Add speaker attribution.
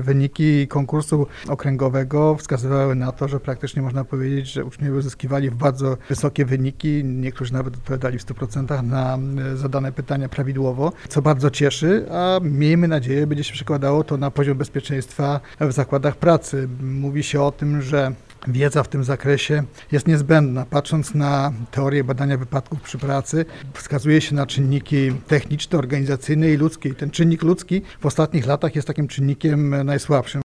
Speaker 1: Wyniki konkursu okręgowego wskazywały na to, że praktycznie można powiedzieć, że uczniowie uzyskiwali bardzo wysokie wyniki, niektórzy nawet odpowiadali w 100% na zadane pytania prawidłowo, co bardzo cieszy, a miejmy nadzieję, będzie się przekładało to na poziom bezpieczeństwa w zakładach pracy. Mówi się o tym, że wiedza w tym zakresie jest niezbędna. Patrząc na teorię badania wypadków przy pracy, wskazuje się na czynniki techniczne, organizacyjne i ludzkie. I ten czynnik ludzki w ostatnich latach jest takim czynnikiem najsłabszym.